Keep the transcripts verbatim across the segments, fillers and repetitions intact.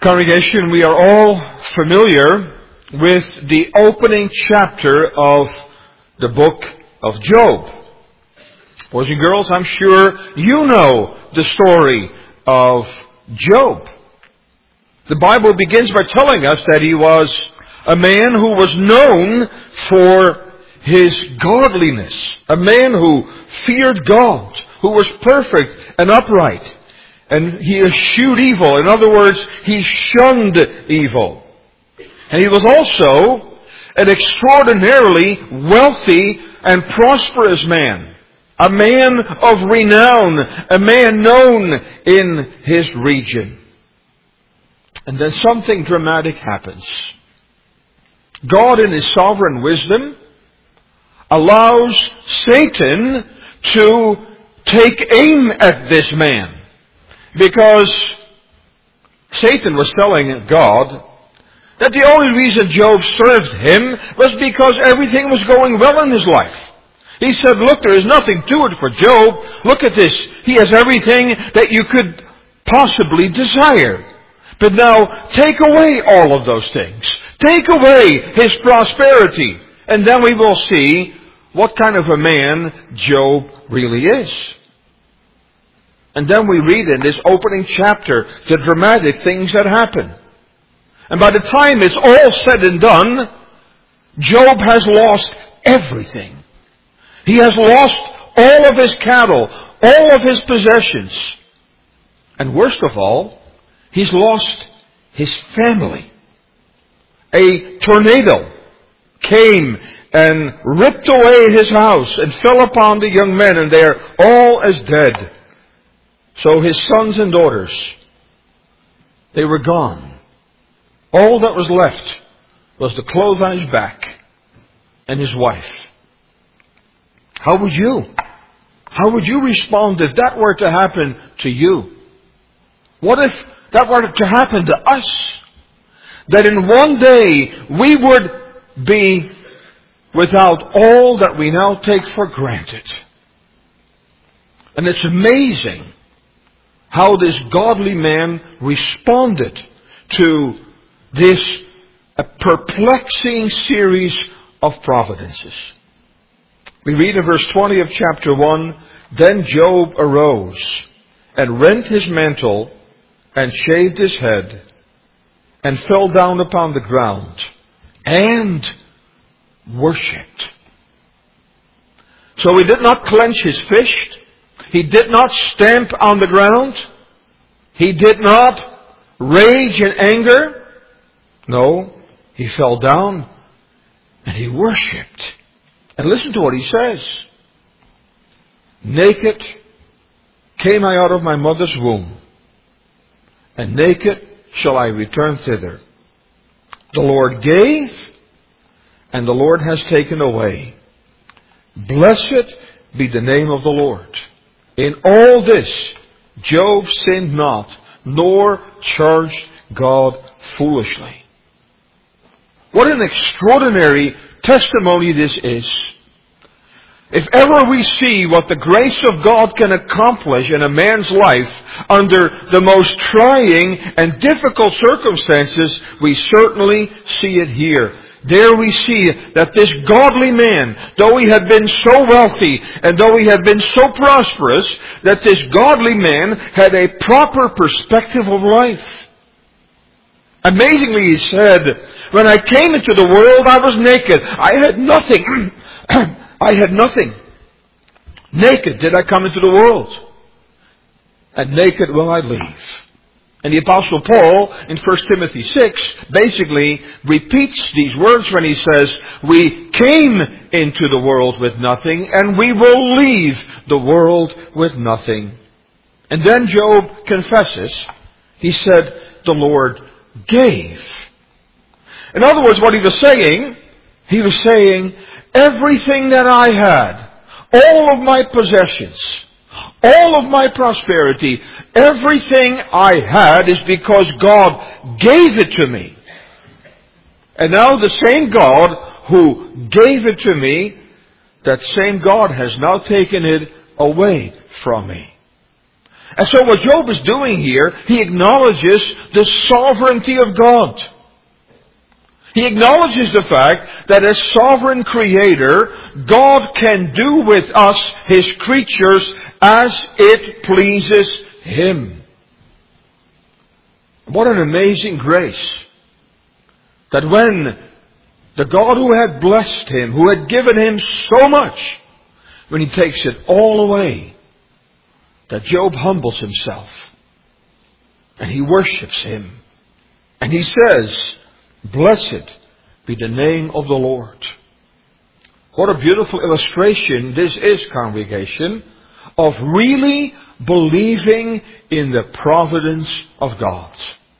Congregation, we are all familiar with the opening chapter of the book of Job. Boys and girls, I'm sure you know the story of Job. The Bible begins by telling us that he was a man who was known for his godliness. A man who feared God, who was perfect and upright. And he eschewed evil. In other words, he shunned evil. And he was also an extraordinarily wealthy and prosperous man. A man of renown. A man known in his region. And then something dramatic happens. God, in His sovereign wisdom, allows Satan to take aim at this man. Because Satan was telling God that the only reason Job served him was because everything was going well in his life. He said, look, there is nothing to it for Job. Look at this. He has everything that you could possibly desire. But now, take away all of those things. Take away his prosperity. And then we will see what kind of a man Job really is. And then we read in this opening chapter the dramatic things that happen. And by the time it's all said and done, Job has lost everything. He has lost all of his cattle, all of his possessions. And worst of all, he's lost his family. A tornado came and ripped away his house and fell upon the young men, and they are all as dead. So his sons and daughters, they were gone. All that was left was the clothes on his back and his wife. How would you? How would you respond if that were to happen to you? What if that were to happen to us? That in one day we would be without all that we now take for granted. And it's amazing how this godly man responded to this a perplexing series of providences. We read in verse twenty of chapter one, Then Job arose and rent his mantle and shaved his head and fell down upon the ground and worshipped. So he did not clench his fist. He did not stamp on the ground. He did not rage in anger. No, he fell down and he worshipped. And listen to what he says. Naked came I out of my mother's womb, and naked shall I return thither. The Lord gave, and the Lord has taken away. Blessed be the name of the Lord. In all this, Job sinned not, nor charged God foolishly. What an extraordinary testimony this is. If ever we see what the grace of God can accomplish in a man's life under the most trying and difficult circumstances, we certainly see it here. There we see that this godly man, though he had been so wealthy and though he had been so prosperous, that this godly man had a proper perspective of life. Amazingly, he said, when I came into the world, I was naked. I had nothing. I had nothing. Naked did I come into the world, and naked will I leave. And the Apostle Paul in First Timothy six basically repeats these words when he says, we came into the world with nothing, and we will leave the world with nothing. And then Job confesses. He said, the Lord gave. In other words, what he was saying, he was saying, everything that I had, all of my possessions, all of my prosperity, everything I had is because God gave it to me. And now the same God who gave it to me, that same God has now taken it away from me. And so what Job is doing here, he acknowledges the sovereignty of God. He acknowledges the fact that as sovereign creator, God can do with us, His creatures, as it pleases Him. What an amazing grace. That when the God who had blessed him, who had given him so much, when He takes it all away, that Job humbles himself. And he worships Him. And he says, "Blessed be the name of the Lord." What a beautiful illustration this is, congregation, of really believing in the providence of God.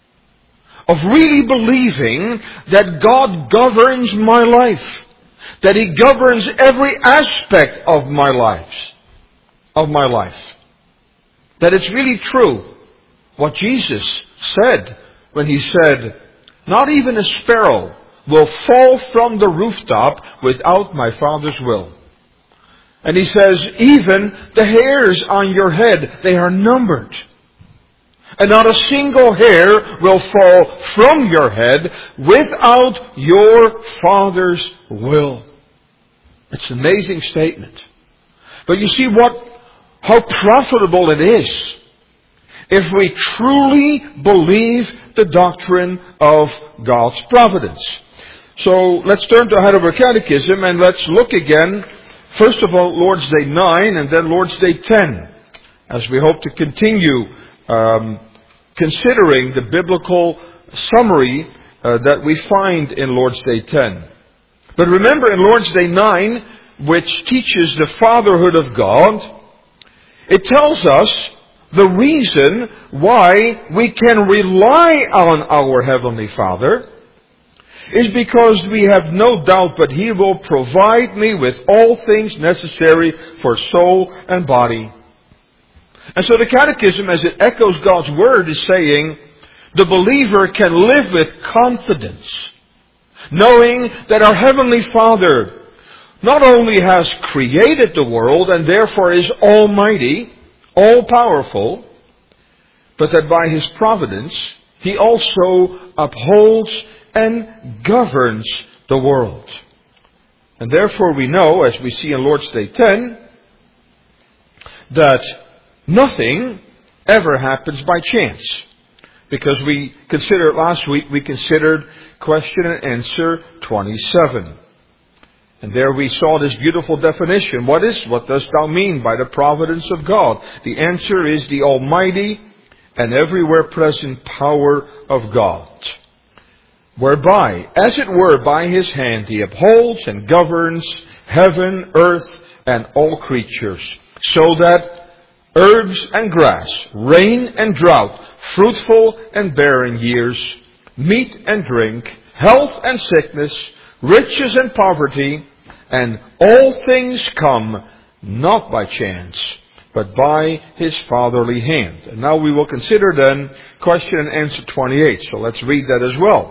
Of really believing that God governs my life. That He governs every aspect of my life. Of my life. That it's really true what Jesus said when He said, "Not even a sparrow will fall from the rooftop without my Father's will." And He says, even the hairs on your head, they are numbered. And not a single hair will fall from your head without your Father's will. It's an amazing statement. But you see what, how profitable it is if we truly believe the doctrine of God's providence. So let's turn to Heidelberg Catechism and let's look again, first of all, Lord's Day nine and then Lord's Day ten, as we hope to continue um, considering the biblical summary uh, that we find in Lord's Day ten. But remember in Lord's Day nine, which teaches the fatherhood of God, it tells us the reason why we can rely on our Heavenly Father is because we have no doubt but He will provide me with all things necessary for soul and body. And so the Catechism, as it echoes God's Word, is saying the believer can live with confidence, knowing that our Heavenly Father not only has created the world and therefore is almighty, all-powerful, but that by His providence He also upholds and governs the world. And therefore we know, as we see in Lord's Day ten, that nothing ever happens by chance. Because we considered last week, we considered question and answer twenty-seven. And there we saw this beautiful definition. What is, what dost thou mean by the providence of God? The answer is the almighty and everywhere present power of God. Whereby, as it were by His hand, He upholds and governs heaven, earth, and all creatures. So that herbs and grass, rain and drought, fruitful and barren years, meat and drink, health and sickness, riches and poverty, and all things come not by chance, but by His fatherly hand. And now we will consider then question and answer twenty-eight. So let's read that as well.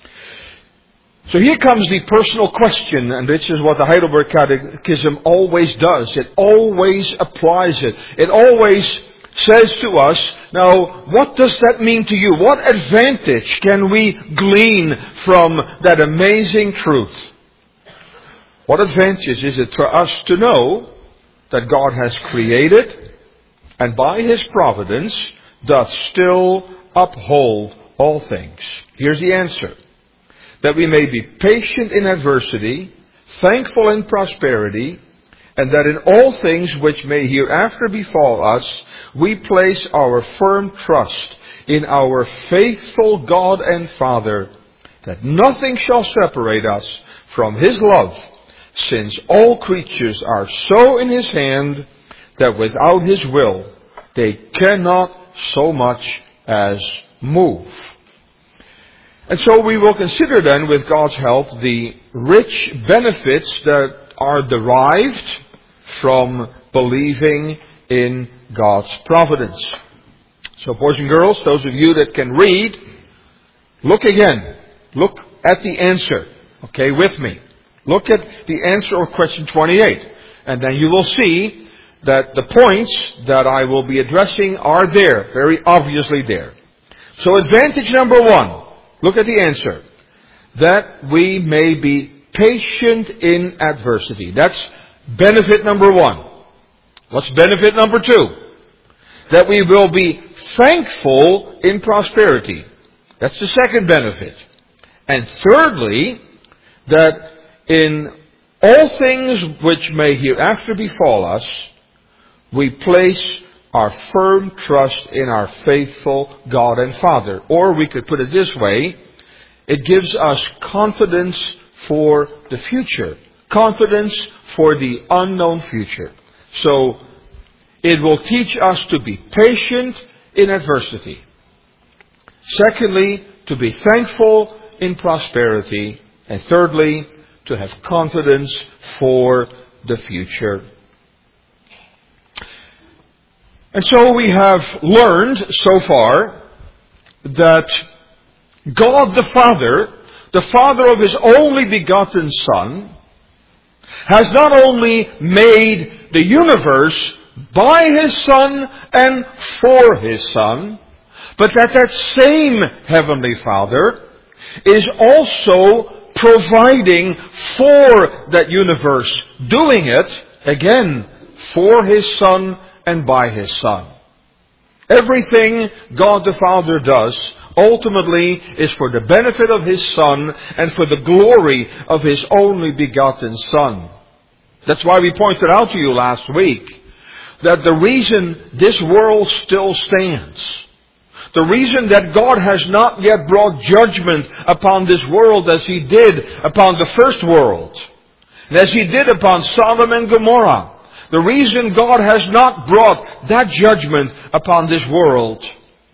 So here comes the personal question, and this is what the Heidelberg Catechism always does. It always applies it. It always says to us, now, what does that mean to you? What advantage can we glean from that amazing truth? What advantage is it for us to know that God has created and by His providence doth still uphold all things? Here's the answer. That we may be patient in adversity, thankful in prosperity, and that in all things which may hereafter befall us, we place our firm trust in our faithful God and Father, that nothing shall separate us from His love, since all creatures are so in His hand that without His will they cannot so much as move. And so we will consider then, with God's help, the rich benefits that are derived from believing in God's providence. So boys and girls, those of you that can read, look again. Look at the answer. Okay, with me. Look at the answer of question twenty-eight. And then you will see that the points that I will be addressing are there, very obviously there. So advantage number one, look at the answer, that we may be patient in adversity. That's benefit number one. What's benefit number two? That we will be thankful in prosperity. That's the second benefit. And thirdly, that in all things which may hereafter befall us, we place our firm trust in our faithful God and Father. Or we could put it this way, it gives us confidence for the future. Confidence for the unknown future. So, it will teach us to be patient in adversity. Secondly, to be thankful in prosperity. And thirdly, to have confidence for the future. And so we have learned so far that God the Father, the Father of His only begotten Son, has not only made the universe by His Son and for His Son, but that that same Heavenly Father is also providing for that universe, doing it, again, for His Son and by His Son. Everything God the Father does ultimately is for the benefit of His Son and for the glory of His only begotten Son. That's why we pointed out to you last week that the reason this world still stands, the reason that God has not yet brought judgment upon this world as He did upon the first world, and as He did upon Sodom and Gomorrah, the reason God has not brought that judgment upon this world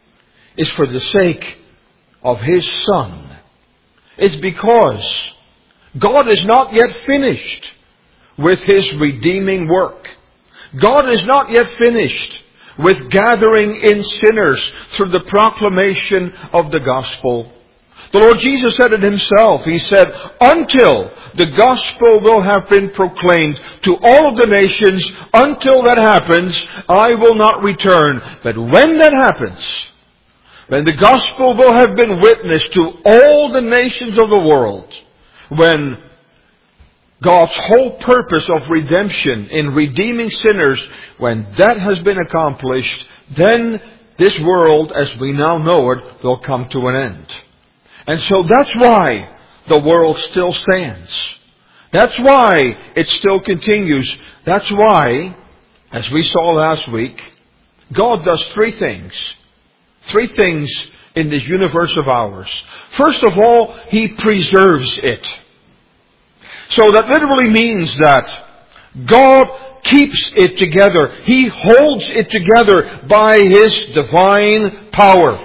is for the sake of His Son. It's because God is not yet finished with His redeeming work. God is not yet finished with gathering in sinners through the proclamation of the gospel. The Lord Jesus said it Himself. He said, until the gospel will have been proclaimed to all of the nations, until that happens, I will not return. But when that happens, when the gospel will have been witnessed to all the nations of the world, when God's whole purpose of redemption in redeeming sinners, when that has been accomplished, then this world as we now know it will come to an end. And so that's why the world still stands. That's why it still continues. That's why, as we saw last week, God does three things. Three things in this universe of ours. First of all, He preserves it. So that literally means that God keeps it together. He holds it together by His divine power.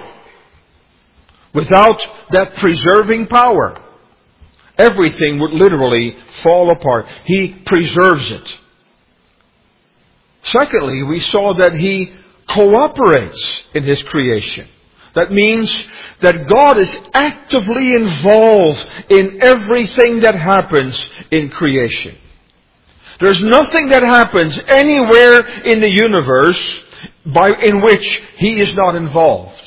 Without that preserving power, everything would literally fall apart. He preserves it. Secondly, we saw that He cooperates in His creation. That means that God is actively involved in everything that happens in creation. There's nothing that happens anywhere in the universe by, in which He is not involved.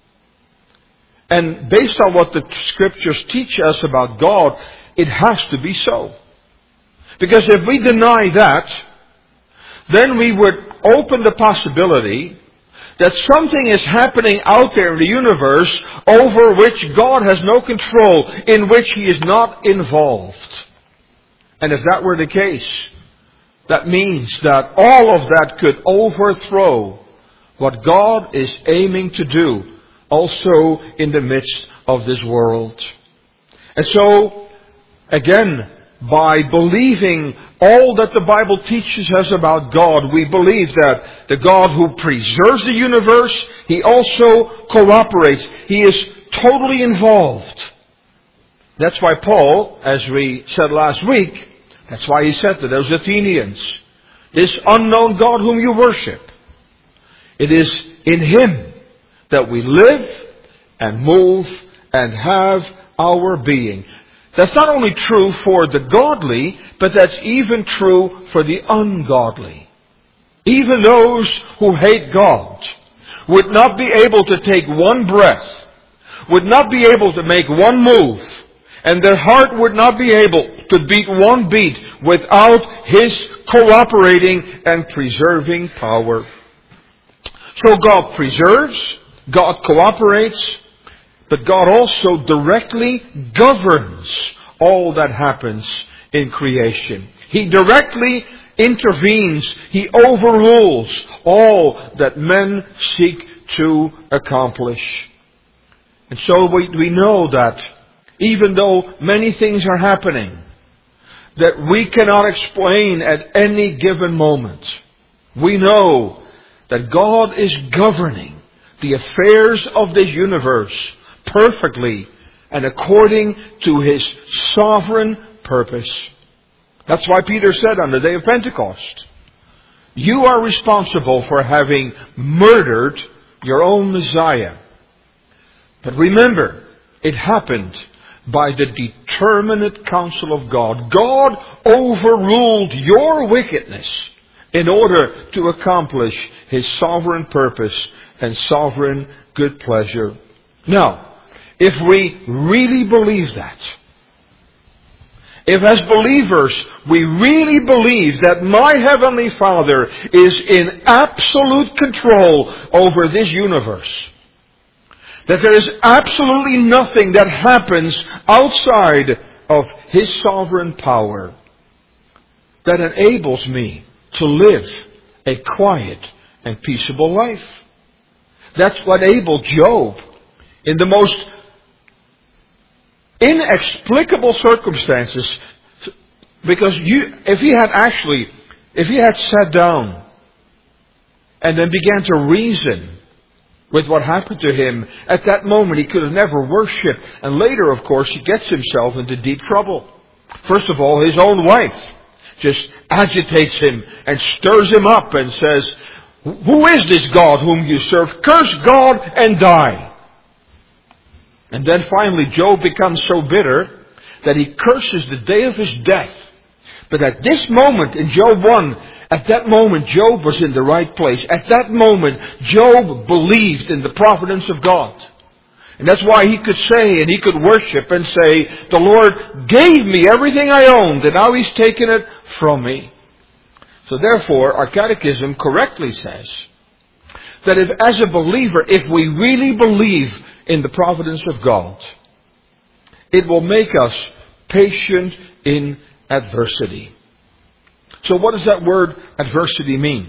And based on what the Scriptures teach us about God, it has to be so. Because if we deny that, then we would open the possibility that something is happening out there in the universe over which God has no control, in which He is not involved. And if that were the case, that means that all of that could overthrow what God is aiming to do also in the midst of this world. And so, again, by believing all that the Bible teaches us about God, we believe that the God who preserves the universe, He also cooperates. He is totally involved. That's why Paul, as we said last week, that's why he said to those Athenians, this unknown God whom you worship, it is in Him that we live and move and have our being. That's not only true for the godly, but that's even true for the ungodly. Even those who hate God would not be able to take one breath, would not be able to make one move, and their heart would not be able to beat one beat without His cooperating and preserving power. So God preserves, God cooperates, but God also directly governs all that happens in creation. He directly intervenes. He overrules all that men seek to accomplish. And so we, we know that even though many things are happening that we cannot explain at any given moment, we know that God is governing the affairs of this universe perfectly and according to His sovereign purpose. That's why Peter said on the day of Pentecost, you are responsible for having murdered your own Messiah. But remember, it happened by the determinate counsel of God. God overruled your wickedness in order to accomplish His sovereign purpose and sovereign good pleasure. Now, if we really believe that, if as believers we really believe that my Heavenly Father is in absolute control over this universe, that there is absolutely nothing that happens outside of His sovereign power that enables me to live a quiet and peaceable life. That's what enabled Job in the most inexplicable circumstances, because you, if he had actually, if he had sat down and then began to reason with what happened to him, at that moment he could have never worshipped. And later, of course, he gets himself into deep trouble. First of all, his own wife just agitates him and stirs him up and says, who is this God whom you serve? Curse God and die. And then finally Job becomes so bitter that he curses the day of his death. But at this moment in Job one, at that moment Job was in the right place. At that moment Job believed in the providence of God. And that's why he could say and he could worship and say, the Lord gave me everything I owned and now He's taken it from me. So therefore our catechism correctly says that if as a believer, if we really believe in the providence of God, it will make us patient in adversity. So what does that word adversity mean?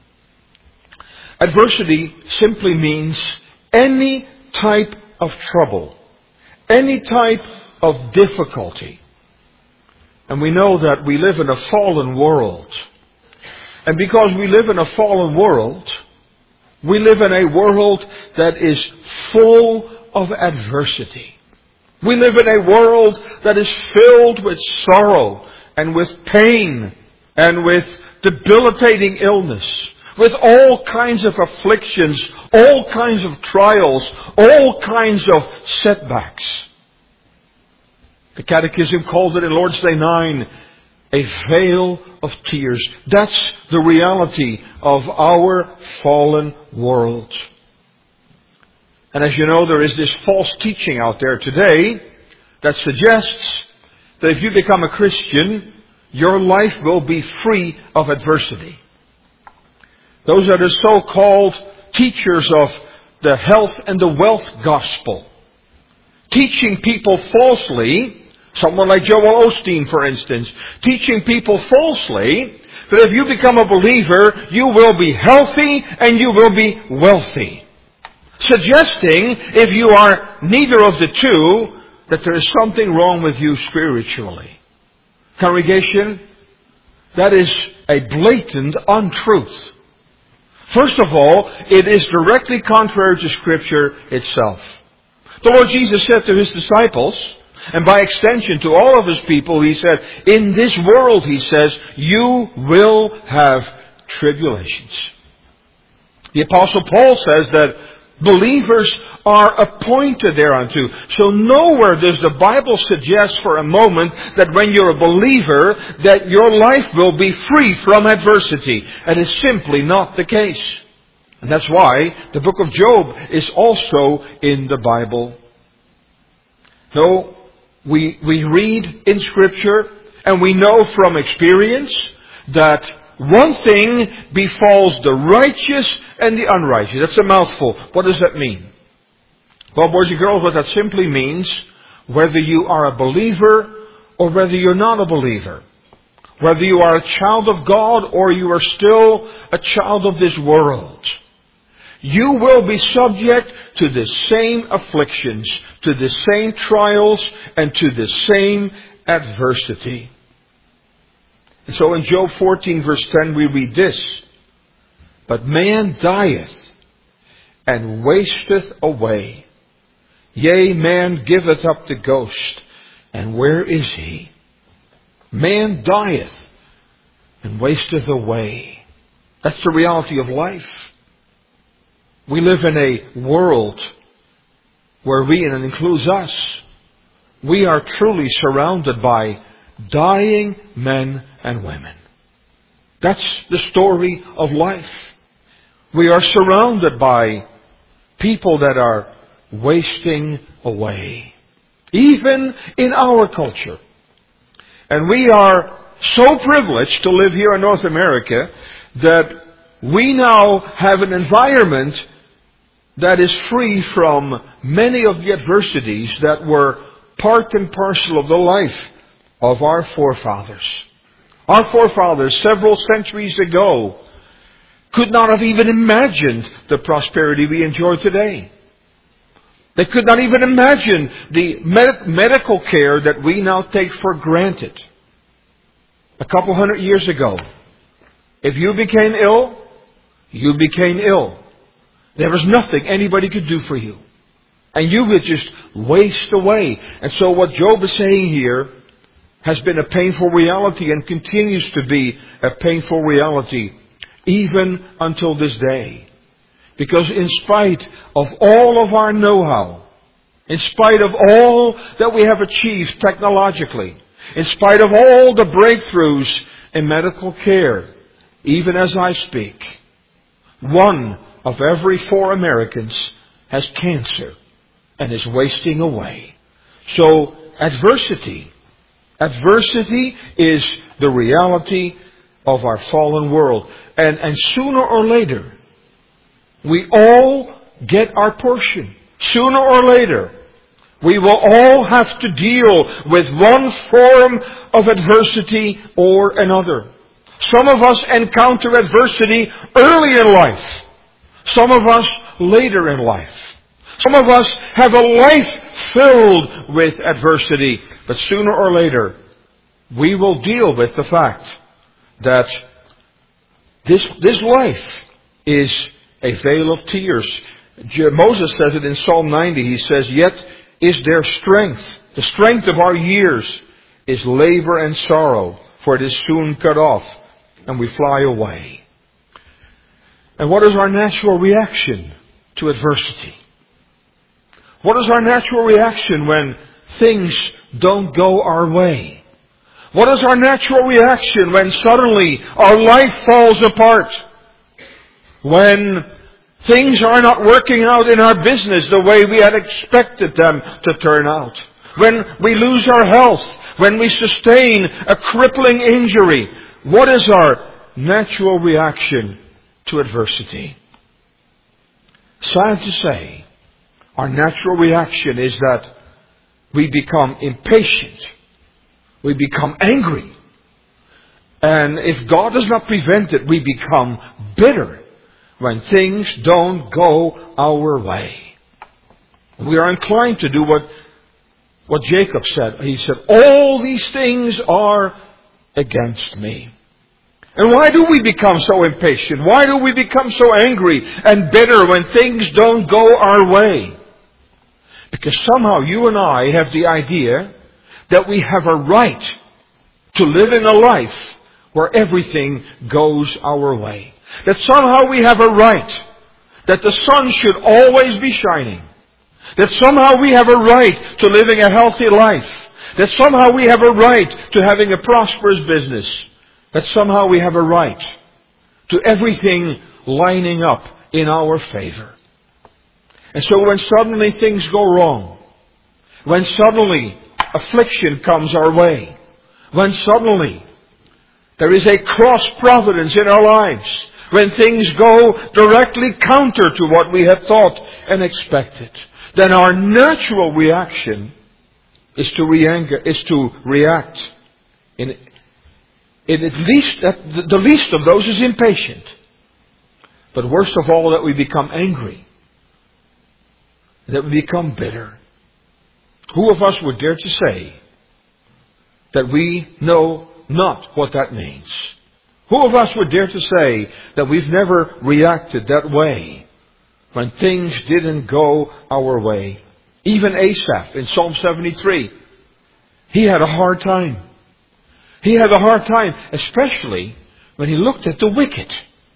Adversity simply means any type of trouble, any type of difficulty. And we know that we live in a fallen world. And because we live in a fallen world, we live in a world that is full of adversity. We live in a world that is filled with sorrow and with pain and with debilitating illness, with all kinds of afflictions, all kinds of trials, all kinds of setbacks. The Catechism called it in Lord's Day nine a veil of tears. That's the reality of our fallen world. And as you know, there is this false teaching out there today that suggests that if you become a Christian, your life will be free of adversity. Those are the so-called teachers of the health and the wealth gospel, teaching people falsely. Someone like Joel Osteen, for instance, teaching people falsely that if you become a believer, you will be healthy and you will be wealthy. Suggesting, if you are neither of the two, that there is something wrong with you spiritually. Congregation, that is a blatant untruth. First of all, it is directly contrary to Scripture itself. The Lord Jesus said to His disciples, and by extension to all of His people, He said, in this world, He says, you will have tribulations. The Apostle Paul says that Believers are appointed thereunto. So nowhere does the Bible suggest for a moment that when you're a believer, that your life will be free from adversity. And it's simply not the case. And that's why the book of Job is also in the Bible. No, we, we read in Scripture and we know from experience that one thing befalls the righteous and the unrighteous. That's a mouthful. What does that mean? Well, boys and girls, what that simply means, whether you are a believer or whether you're not a believer, whether you are a child of God or you are still a child of this world, you will be subject to the same afflictions, to the same trials, and to the same adversity. And so in Job fourteen verse ten we read this, "But man dieth and wasteth away. Yea, man giveth up the ghost, and where is he? Man dieth and wasteth away." That's the reality of life. We live in a world where we, and it includes us, we are truly surrounded by dying men and women. That's the story of life. We are surrounded by people that are wasting away. Even in our culture. And we are so privileged to live here in North America that we now have an environment that is free from many of the adversities that were part and parcel of the life of our forefathers. Our forefathers, several centuries ago, could not have even imagined the prosperity we enjoy today. They could not even imagine the med- medical care that we now take for granted. A couple hundred years ago, if you became ill, you became ill. There was nothing anybody could do for you. And you would just waste away. And so what Job is saying here has been a painful reality and continues to be a painful reality even until this day. Because in spite of all of our know-how, in spite of all that we have achieved technologically, in spite of all the breakthroughs in medical care, even as I speak, one of every four Americans has cancer and is wasting away. So adversity, adversity is the reality of our fallen world. And, and sooner or later, we all get our portion. Sooner or later, we will all have to deal with one form of adversity or another. Some of us encounter adversity early in life. Some of us later in life. Some of us have a life filled with adversity. But sooner or later, we will deal with the fact that this, this life is a vale of tears. Moses says it in Psalm ninety. He says, "Yet is there strength. The strength of our years is labor and sorrow, for it is soon cut off, and we fly away." And what is our natural reaction to adversity? What is our natural reaction when things don't go our way? What is our natural reaction when suddenly our life falls apart? When things are not working out in our business the way we had expected them to turn out? When we lose our health? When we sustain a crippling injury? What is our natural reaction to adversity? Sad to say, our natural reaction is that we become impatient. We become angry. And if God does not prevent it, we become bitter when things don't go our way. We are inclined to do what, what Jacob said. He said, "All these things are against me." And why do we become so impatient? Why do we become so angry and bitter when things don't go our way? Because somehow you and I have the idea that we have a right to live in a life where everything goes our way. That somehow we have a right that the sun should always be shining, that somehow we have a right to living a healthy life, that somehow we have a right to having a prosperous business, that somehow we have a right to everything lining up in our favor. And so when suddenly things go wrong, when suddenly affliction comes our way, when suddenly there is a cross providence in our lives, when things go directly counter to what we had thought and expected, then our natural reaction is to react, is to react in, in at least, the least of those is impatient. But worst of all, that we become angry, that we become bitter. Who of us would dare to say that we know not what that means? Who of us would dare to say that we've never reacted that way when things didn't go our way? Even Asaph in Psalm seventy-three, he had a hard time. He had a hard time, especially when he looked at the wicked.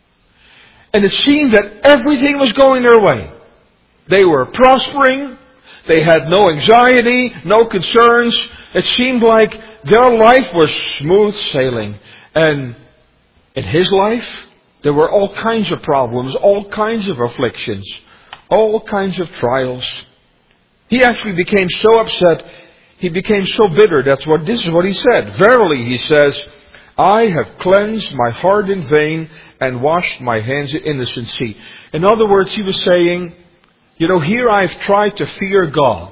And it seemed that everything was going their way. They were prospering. They had no anxiety, no concerns. It seemed like their life was smooth sailing. And in his life, there were all kinds of problems, all kinds of afflictions, all kinds of trials. He actually became so upset, he became so bitter. That's what, this is what he said. Verily, he says, I have cleansed my heart in vain and washed my hands in innocency. In other words, he was saying, you know, here I've tried to fear God.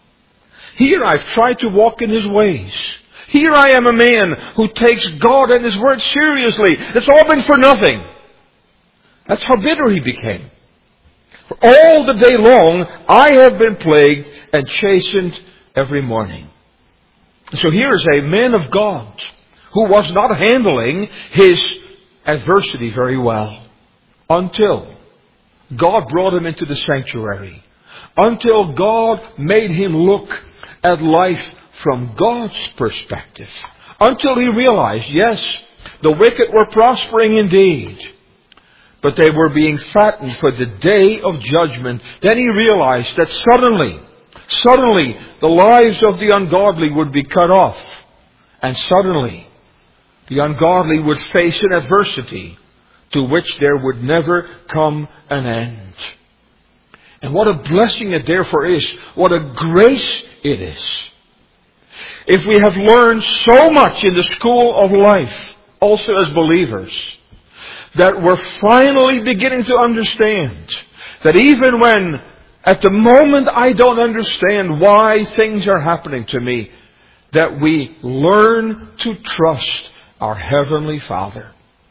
Here I've tried to walk in His ways. Here I am a man who takes God and His Word seriously. It's all been for nothing. That's how bitter he became. For all the day long, I have been plagued and chastened every morning. So here is a man of God who was not handling his adversity very well until God brought him into the sanctuary. Until God made him look at life from God's perspective. Until he realized, yes, the wicked were prospering indeed, but they were being fattened for the day of judgment. Then he realized that suddenly, suddenly the lives of the ungodly would be cut off. And suddenly the ungodly would face an adversity to which there would never come an end. And what a blessing it therefore is. What a grace it is. If we have learned so much in the school of life, also as believers, that we're finally beginning to understand that even when at the moment I don't understand why things are happening to me, that we learn to trust our Heavenly Father.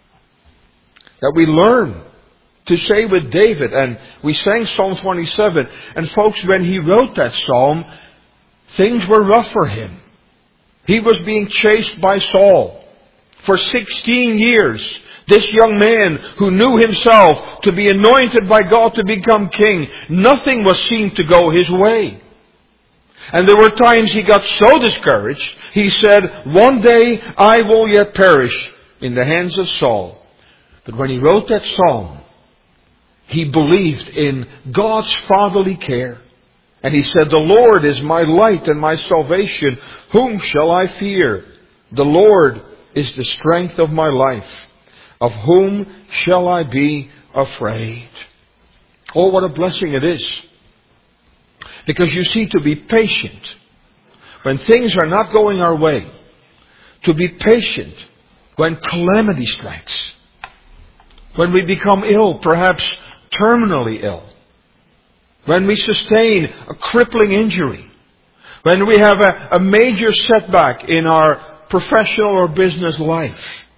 That we learn to say with David, and we sang Psalm twenty-seven, and folks, when he wrote that psalm, things were rough for him. He was being chased by Saul for sixteen years. This young man who knew himself to be anointed by God to become king, nothing was seen to go his way. And there were times he got so discouraged, he said, one day I will yet perish in the hands of Saul. But when he wrote that psalm, he believed in God's fatherly care. And he said, the Lord is my light and my salvation. Whom shall I fear? The Lord is the strength of my life. Of whom shall I be afraid? Oh, what a blessing it is. Because you see, to be patient when things are not going our way, to be patient when calamity strikes, when we become ill, perhaps terminally ill, when we sustain a crippling injury, when we have a, a major setback in our professional or business life,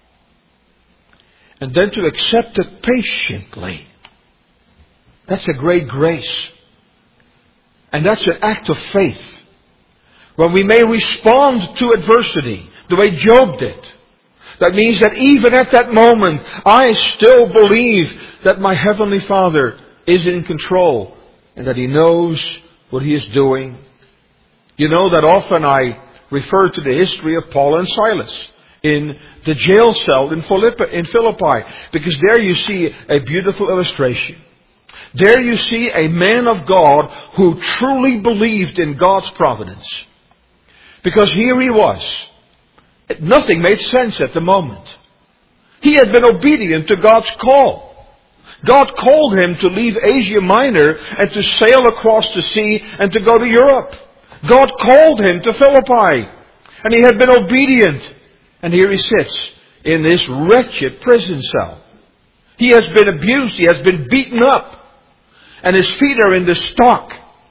and then to accept it patiently. That's a great grace. And that's an act of faith. When we may respond to adversity the way Job did. That means that even at that moment, I still believe that my Heavenly Father is in control and that He knows what He is doing. You know that often I refer to the history of Paul and Silas in the jail cell in Philippi, in Philippi, because there you see a beautiful illustration. There you see a man of God who truly believed in God's providence. Because here he was. Nothing made sense at the moment. He had been obedient to God's call. God called him to leave Asia Minor and to sail across the sea and to go to Europe. God called him to Philippi. And he had been obedient. And here he sits in this wretched prison cell. He has been abused. He has been beaten up. And his feet are in the stock.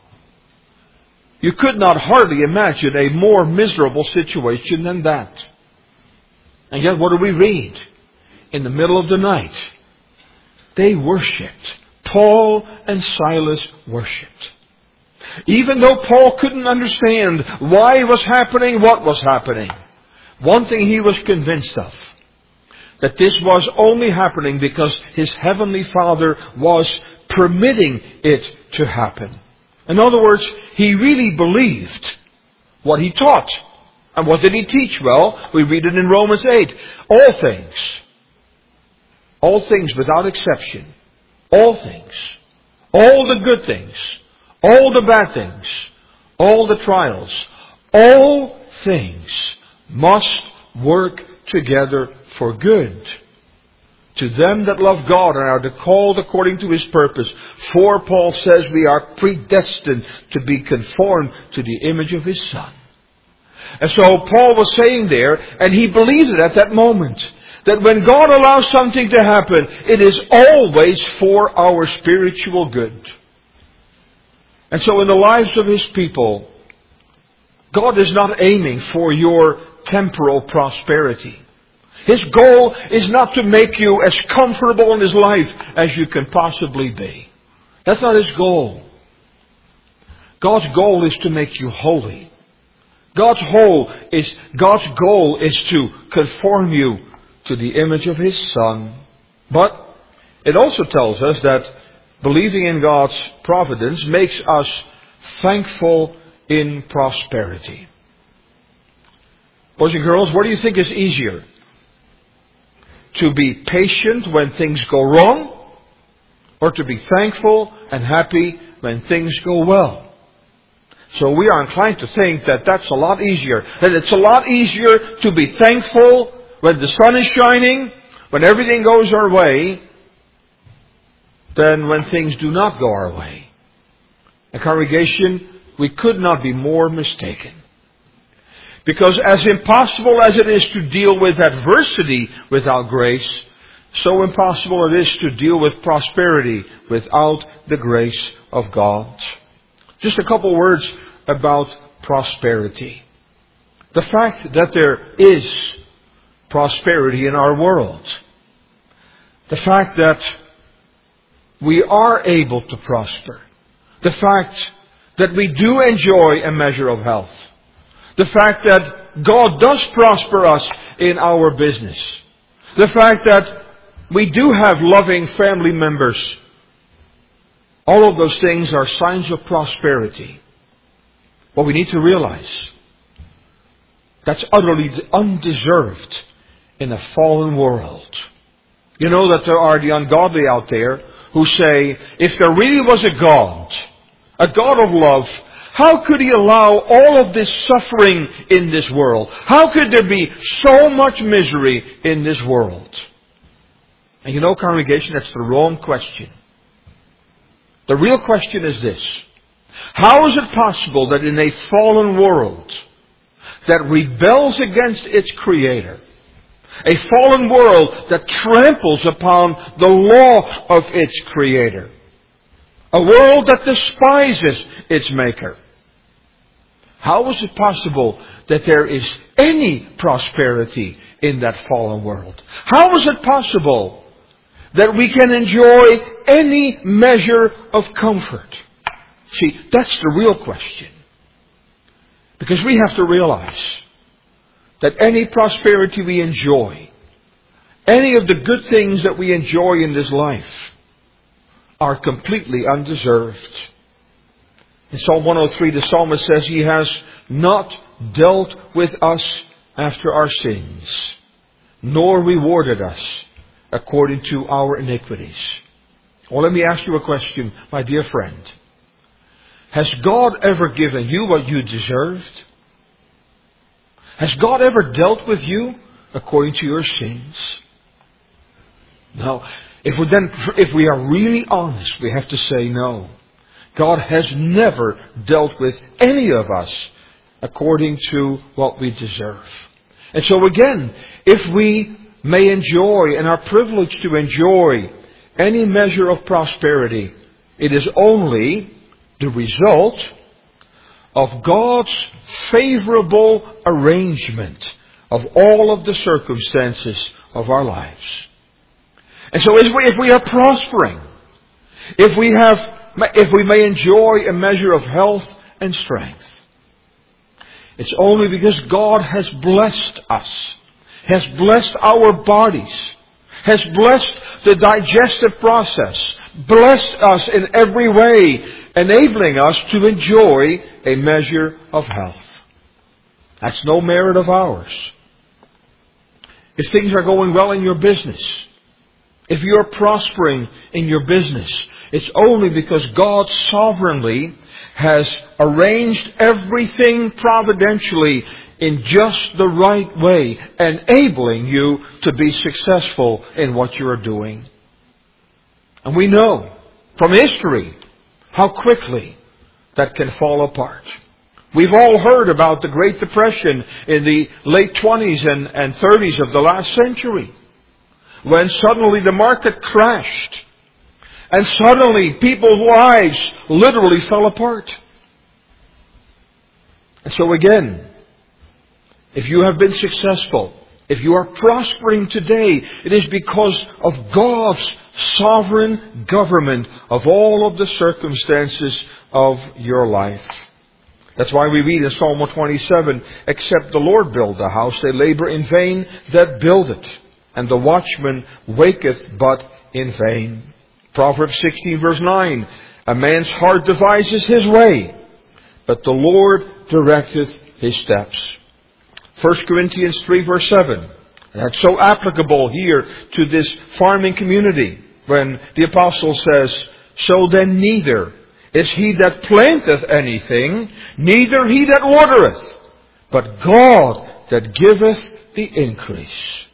You could not hardly imagine a more miserable situation than that. And yet what do we read? In the middle of the night, they worshipped. Paul and Silas worshipped. Even though Paul couldn't understand why it was happening, what was happening, one thing he was convinced of, that this was only happening because his heavenly Father was permitting it to happen. In other words, he really believed what he taught. And what did he teach? Well, we read it in Romans eight. All things, all things without exception, all things, all the good things, all the bad things, all the trials, all things must work together for good to them that love God and are called according to His purpose. For Paul says we are predestined to be conformed to the image of His Son. And so Paul was saying there, and he believes it at that moment, that when God allows something to happen, it is always for our spiritual good. And so in the lives of His people, God is not aiming for your temporal prosperity. His goal is not to make you as comfortable in His life as you can possibly be. That's not His goal. God's goal is to make you holy. God's whole is, God's goal is to conform you to the image of His Son. But it also tells us that believing in God's providence makes us thankful in prosperity. Boys and girls, what do you think is easier? To be patient when things go wrong, or to be thankful and happy when things go well? So we are inclined to think that that's a lot easier. That it's a lot easier to be thankful when the sun is shining, when everything goes our way, than when things do not go our way. A congregation, we could not be more mistaken. Because as impossible as it is to deal with adversity without grace, so impossible it is to deal with prosperity without the grace of God. Just a couple words about prosperity. The fact that there is prosperity in our world. The fact that we are able to prosper. The fact that we do enjoy a measure of health. The fact that God does prosper us in our business. The fact that we do have loving family members. All of those things are signs of prosperity. But we need to realize that's utterly undeserved in a fallen world. You know that there are the ungodly out there who say, if there really was a God, a God of love, how could He allow all of this suffering in this world? How could there be so much misery in this world? And you know, congregation, that's the wrong question. The real question is this. How is it possible that in a fallen world that rebels against its Creator, a fallen world that tramples upon the law of its Creator, a world that despises its Maker, how is it possible that there is any prosperity in that fallen world? How is it possible that we can enjoy any measure of comfort? See, that's the real question. Because we have to realize that any prosperity we enjoy, any of the good things that we enjoy in this life, are completely undeserved. In Psalm one oh three, the psalmist says, He has not dealt with us after our sins, nor rewarded us according to our iniquities. Well, let me ask you a question, my dear friend. Has God ever given you what you deserved? Has God ever dealt with you according to your sins? No. If we then, if we are really honest, we have to say no. God has never dealt with any of us according to what we deserve. And so again, if we may enjoy and are privileged to enjoy any measure of prosperity, it is only the result of God's favorable arrangement of all of the circumstances of our lives. And so if we are prospering, if we have, if we may enjoy a measure of health and strength, it's only because God has blessed us, has blessed our bodies, has blessed the digestive process, blessed us in every way, enabling us to enjoy a measure of health. That's no merit of ours. If things are going well in your business, if you're prospering in your business, it's only because God sovereignly has arranged everything providentially in just the right way, enabling you to be successful in what you are doing. And we know from history how quickly that can fall apart. We've all heard about the Great Depression in the late twenties and, and thirties of the last century, when suddenly the market crashed and suddenly people's lives literally fell apart. And so again, if you have been successful, if you are prospering today, it is because of God's sovereign government of all of the circumstances of your life. That's why we read in Psalm one twenty-seven, except the Lord build the house, they labor in vain that build it, and the watchman waketh but in vain. Proverbs sixteen verse nine, a man's heart devises his way, but the Lord directeth his steps. First Corinthians three verse seven. That's so applicable here to this farming community when the apostle says, so then neither is he that planteth anything, neither he that watereth, but God that giveth the increase.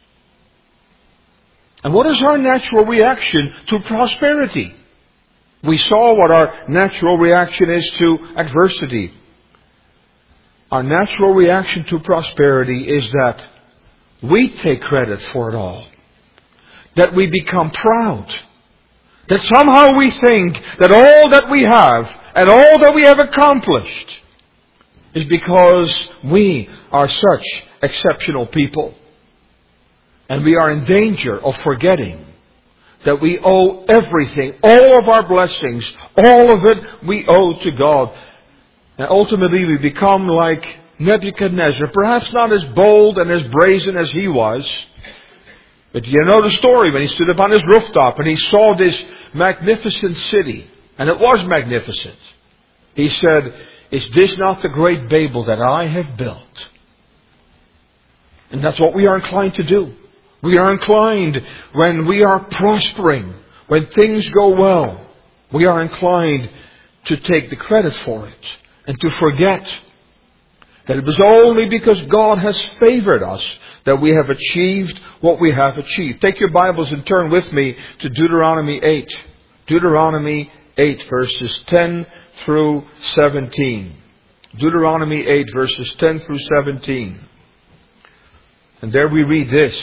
And what is our natural reaction to prosperity? We saw what our natural reaction is to adversity. Our natural reaction to prosperity is that we take credit for it all. That we become proud. That somehow we think that all that we have and all that we have accomplished is because we are such exceptional people. And we are in danger of forgetting that we owe everything, all of our blessings, all of it we owe to God. And ultimately we become like Nebuchadnezzar, perhaps not as bold and as brazen as he was. But you know the story when he stood upon his rooftop and he saw this magnificent city. And it was magnificent. He said, is this not the great Babel that I have built? And that's what we are inclined to do. We are inclined when we are prospering, when things go well, we are inclined to take the credit for it and to forget that it was only because God has favored us that we have achieved what we have achieved. Take your Bibles and turn with me to Deuteronomy eight. Deuteronomy eight verses ten through seventeen. Deuteronomy eight verses ten through seventeen. And there we read this.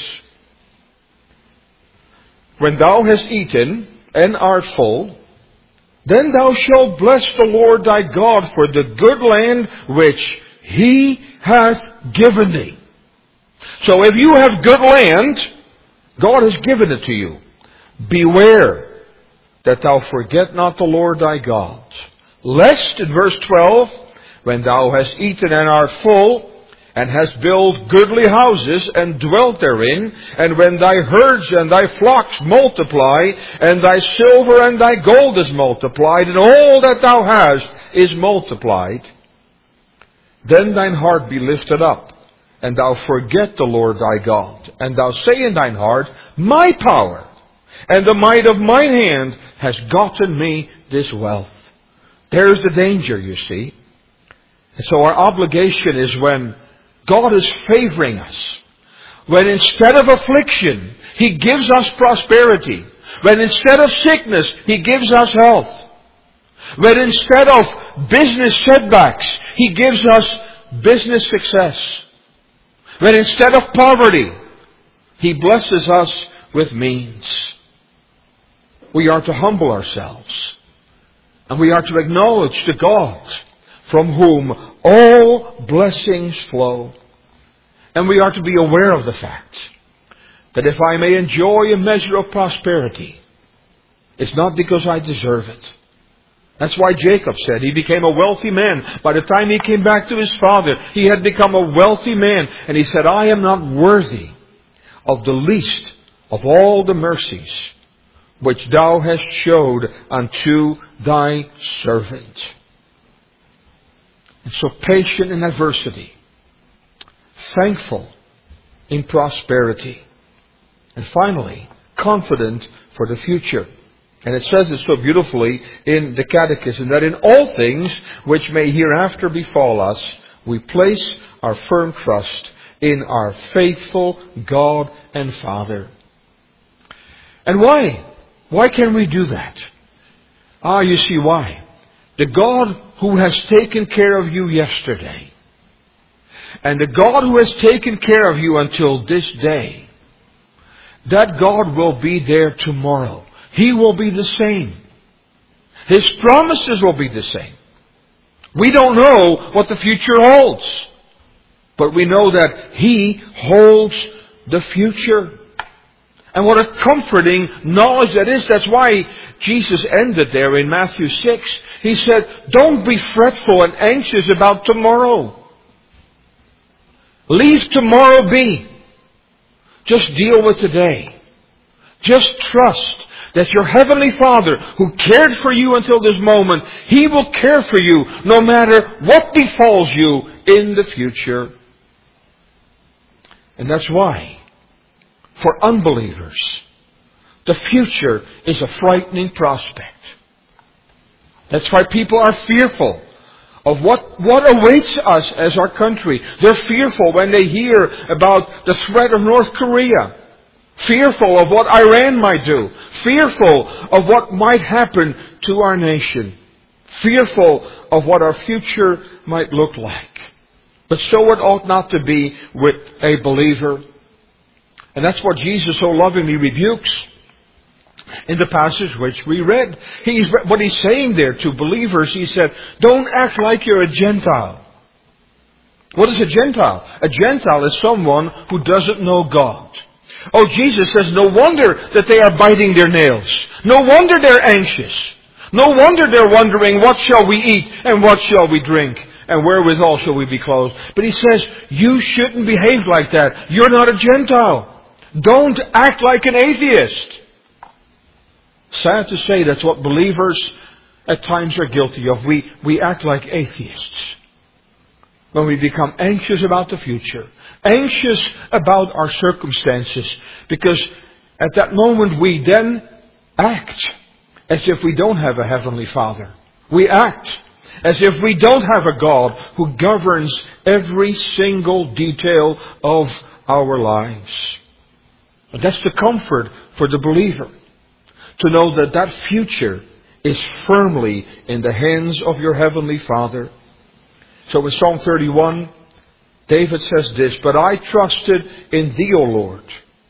When thou hast eaten and art full, then thou shalt bless the Lord thy God for the good land which He hath given thee. So if you have good land, God has given it to you. Beware that thou forget not the Lord thy God. Lest, in verse twelve, when thou hast eaten and art full, and hast built goodly houses, and dwelt therein, and when thy herds and thy flocks multiply, and thy silver and thy gold is multiplied, and all that thou hast is multiplied, then thine heart be lifted up, and thou forget the Lord thy God, and thou say in thine heart, my power and the might of mine hand has gotten me this wealth. There's the danger, you see. And so our obligation is when God is favoring us, when instead of affliction, He gives us prosperity, when instead of sickness, He gives us health, when instead of business setbacks, He gives us business success, when instead of poverty, He blesses us with means. We are to humble ourselves, and we are to acknowledge the God from whom all blessings flow. And we are to be aware of the fact that if I may enjoy a measure of prosperity, it's not because I deserve it. That's why Jacob said he became a wealthy man. By the time he came back to his father, he had become a wealthy man. And he said, I am not worthy of the least of all the mercies which thou hast showed unto thy servant. And so patient in adversity, thankful in prosperity, and finally, confident for the future. And it says it so beautifully in the Catechism that in all things which may hereafter befall us, we place our firm trust in our faithful God and Father. And why? Why can we do that? Ah, you see why. The God who has taken care of you yesterday, and the God who has taken care of you until this day, that God will be there tomorrow. He will be the same. His promises will be the same. We don't know what the future holds, but we know that He holds the future. And what a comforting knowledge that is. That's why Jesus ended there in Matthew six. He said, don't be fretful and anxious about tomorrow. Leave tomorrow be. Just deal with today. Just trust that your Heavenly Father, who cared for you until this moment, He will care for you no matter what befalls you in the future. And that's why, for unbelievers, the future is a frightening prospect. That's why people are fearful of what, what awaits us as our country. They're fearful when they hear about the threat of North Korea. Fearful of what Iran might do. Fearful of what might happen to our nation. Fearful of what our future might look like. But so it ought not to be with a believer. And that's what Jesus so lovingly rebukes in the passage which we read. He's, what He's saying there to believers, He said, don't act like you're a Gentile. What is a Gentile? A Gentile is someone who doesn't know God. Oh, Jesus says, no wonder that they are biting their nails. No wonder they're anxious. No wonder they're wondering, what shall we eat and what shall we drink? And wherewithal shall we be clothed? But He says, you shouldn't behave like that. You're not a Gentile. Don't act like an atheist. Sad to say, that's what believers at times are guilty of. We, we act like atheists. When we become anxious about the future, anxious about our circumstances, because at that moment we then act as if we don't have a Heavenly Father. We act as if we don't have a God who governs every single detail of our lives. But that's the comfort for the believer, to know that that future is firmly in the hands of your Heavenly Father. So in Psalm thirty-one, David says this, but I trusted in Thee, O Lord.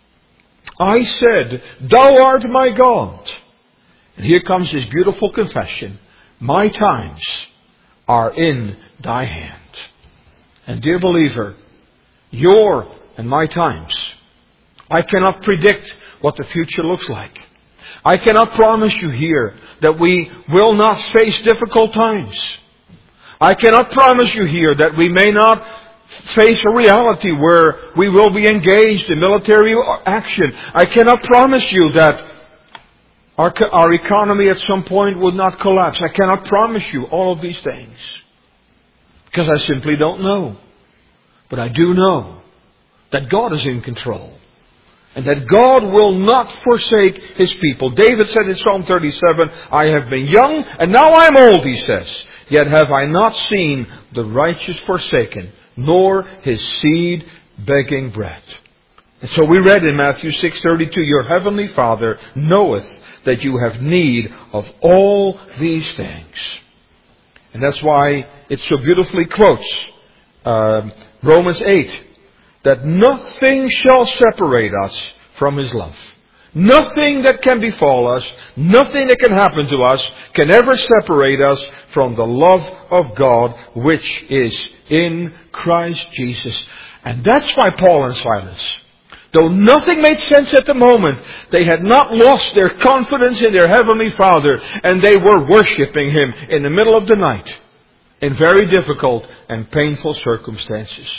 I said, Thou art my God. And here comes his beautiful confession. My times are in Thy hand. And dear believer, your and my times, I cannot predict what the future looks like. I cannot promise you here that we will not face difficult times. I cannot promise you here that we may not face a reality where we will be engaged in military action. I cannot promise you that our, our economy at some point would not collapse. I cannot promise you all of these things, because I simply don't know. But I do know that God is in control. And that God will not forsake His people. David said in Psalm thirty-seven, I have been young and now I am old, he says. Yet have I not seen the righteous forsaken, nor his seed begging bread. And so we read in Matthew six thirty-two, your heavenly Father knoweth that you have need of all these things. And that's why it so beautifully quotes um, Romans eight. That nothing shall separate us from His love. Nothing that can befall us, nothing that can happen to us, can ever separate us from the love of God, which is in Christ Jesus. And that's why Paul and Silas, though nothing made sense at the moment, they had not lost their confidence in their Heavenly Father, and they were worshiping Him in the middle of the night, in very difficult and painful circumstances.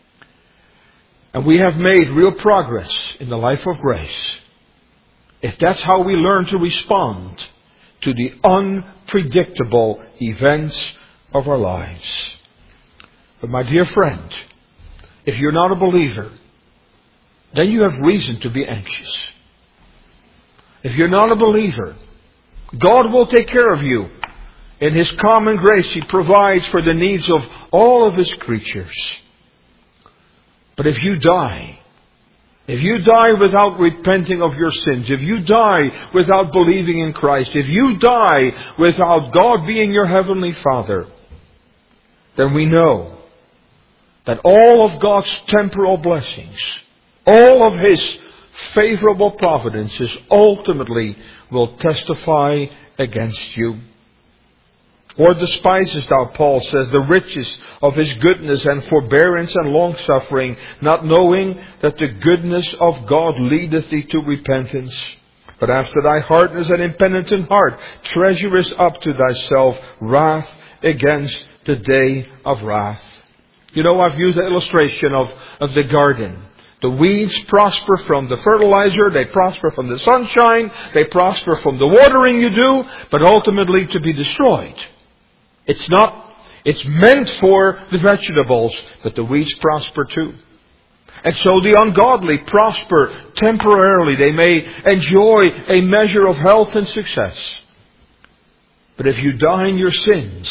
And we have made real progress in the life of grace if that's how we learn to respond to the unpredictable events of our lives. But my dear friend, if you're not a believer, then you have reason to be anxious. If you're not a believer, God will take care of you. In His common grace, He provides for the needs of all of His creatures. But if you die, if you die without repenting of your sins, if you die without believing in Christ, if you die without God being your Heavenly Father, then we know that all of God's temporal blessings, all of His favorable providences ultimately will testify against you. Or despisest thou, Paul says, the riches of His goodness and forbearance and long-suffering, not knowing that the goodness of God leadeth thee to repentance? But after thy hardness and impenitent heart, treasurest up to thyself wrath against the day of wrath. You know, I've used the illustration of, of the garden. The weeds prosper from the fertilizer, they prosper from the sunshine, they prosper from the watering you do, but ultimately to be destroyed. It's not, it's meant for the vegetables, but the weeds prosper too. And so the ungodly prosper temporarily. They may enjoy a measure of health and success. But if you die in your sins,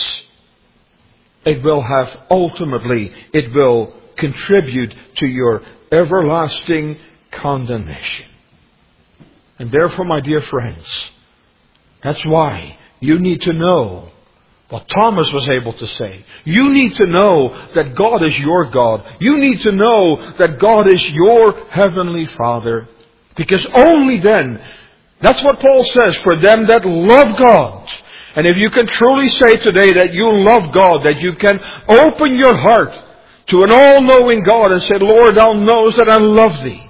it will have ultimately, it will contribute to your everlasting condemnation. And therefore, my dear friends, that's why you need to know what Thomas was able to say. You need to know that God is your God. You need to know that God is your Heavenly Father. Because only then, that's what Paul says, for them that love God. And if you can truly say today that you love God, that you can open your heart to an all-knowing God and say, Lord, Thou knowest that I love Thee.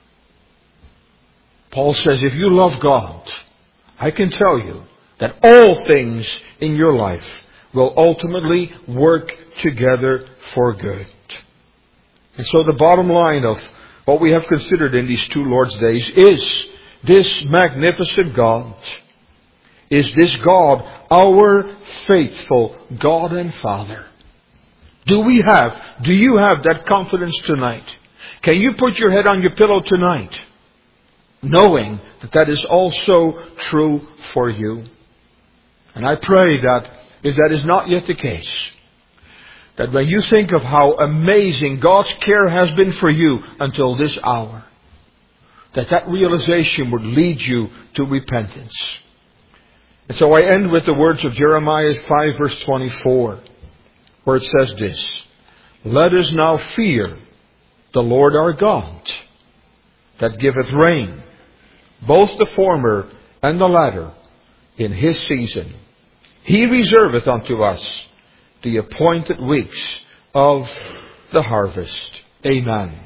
Paul says, if you love God, I can tell you that all things in your life will ultimately work together for good. And so the bottom line of what we have considered in these two Lord's days is this magnificent God. Is this God our faithful God and Father? Do we have, do you have that confidence tonight? Can you put your head on your pillow tonight, knowing that that is also true for you? And I pray that if that is not yet the case, that when you think of how amazing God's care has been for you until this hour, that that realization would lead you to repentance. And so I end with the words of Jeremiah five verse twenty-four, where it says this, let us now fear the Lord our God, that giveth rain, both the former and the latter, in His season. He reserveth unto us the appointed weeks of the harvest. Amen.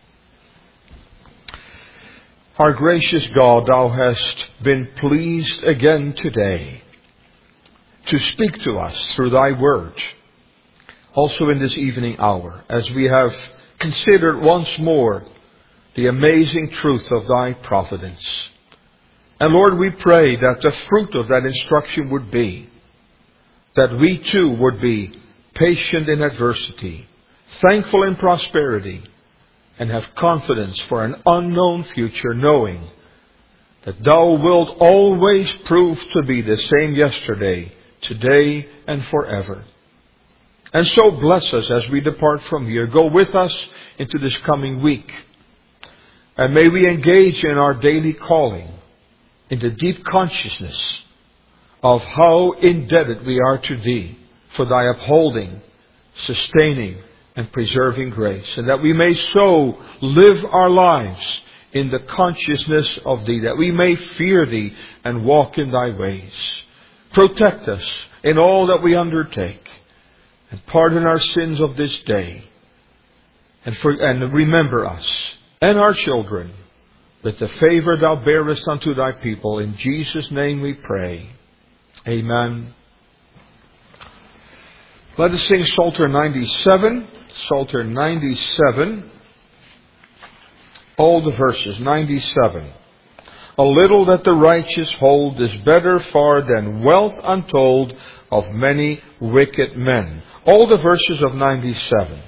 Our gracious God, Thou hast been pleased again today to speak to us through Thy word. Also in this evening hour, as we have considered once more the amazing truth of Thy providence. And Lord, we pray that the fruit of that instruction would be that we too would be patient in adversity, thankful in prosperity, and have confidence for an unknown future, knowing that Thou wilt always prove to be the same yesterday, today, and forever. And so bless us as we depart from here. Go with us into this coming week. And may we engage in our daily calling, in the deep consciousness of how indebted we are to Thee for Thy upholding, sustaining, and preserving grace. And that we may so live our lives in the consciousness of Thee, that we may fear Thee and walk in Thy ways. Protect us in all that we undertake, and pardon our sins of this day. And, for, and remember us and our children with the favor Thou bearest unto Thy people. In Jesus' name we pray. Amen. Let us sing Psalter ninety-seven. Psalter ninety-seven. All the verses. ninety-seven. A little that the righteous hold is better far than wealth untold of many wicked men. All the verses of ninety-seven.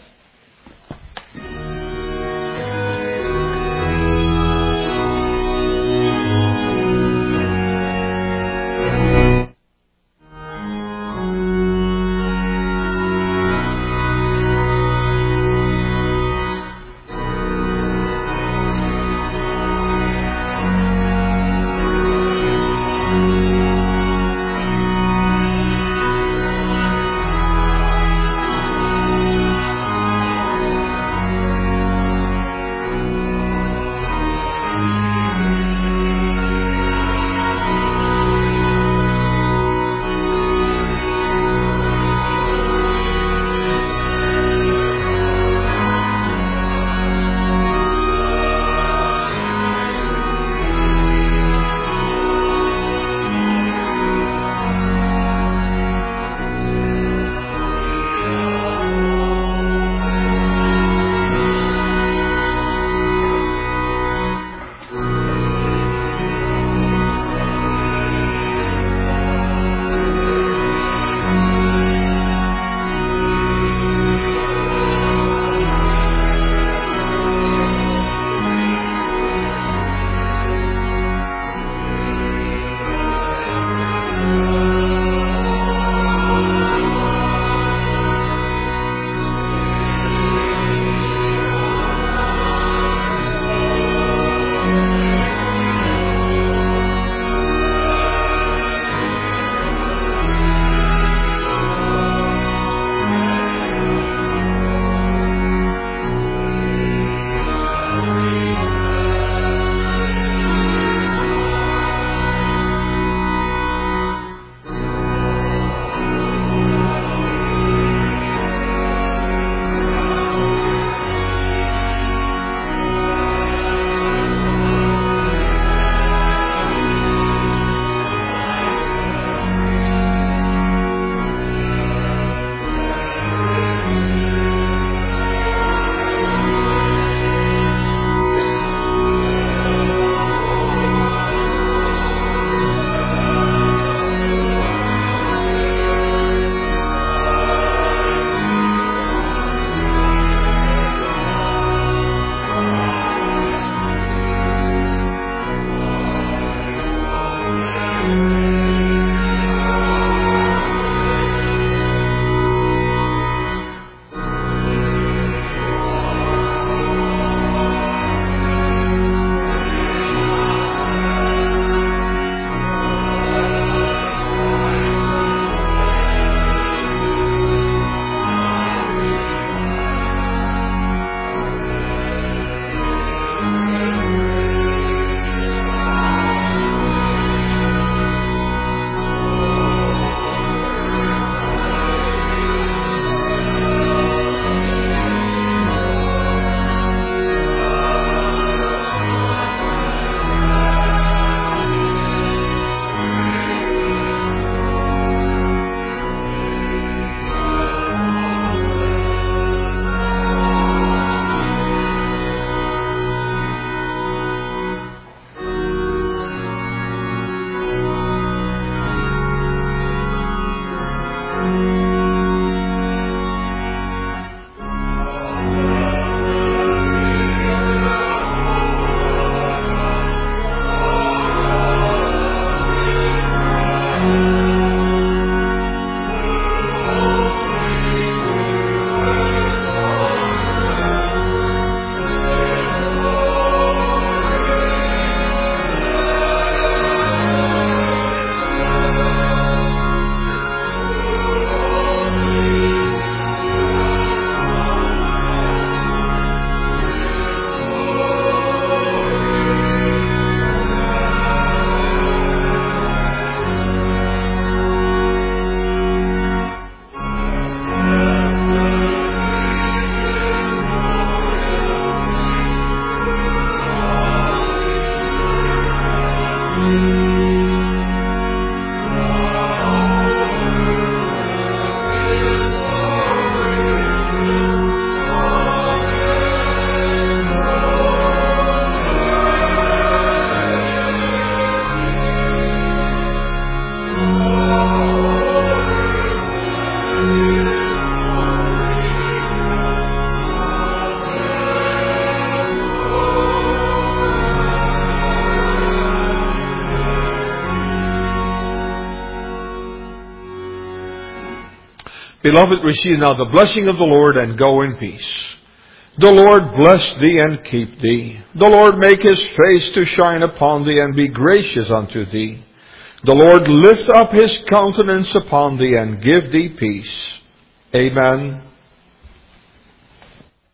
Beloved, receive now the blessing of the Lord and go in peace. The Lord bless thee and keep thee. The Lord make his face to shine upon thee and be gracious unto thee. The Lord lift up his countenance upon thee and give thee peace. Amen